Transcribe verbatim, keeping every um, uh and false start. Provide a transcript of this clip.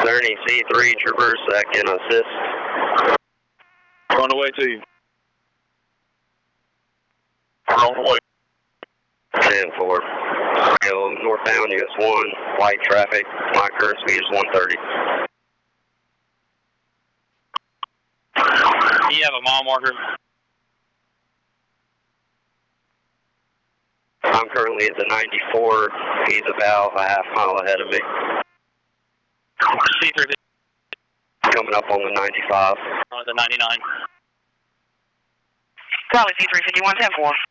Is there any C three troopers that can assist? On the way to you. On the way. ten four. Go northbound, U S one, light traffic. My current speed is one thirty. Do you have a mile marker? I'm currently at the ninety-four. He's about a half mile ahead of me. C three. Coming up on the ninety-five. On the ninety-nine. Charlie C three fifty-one ten four.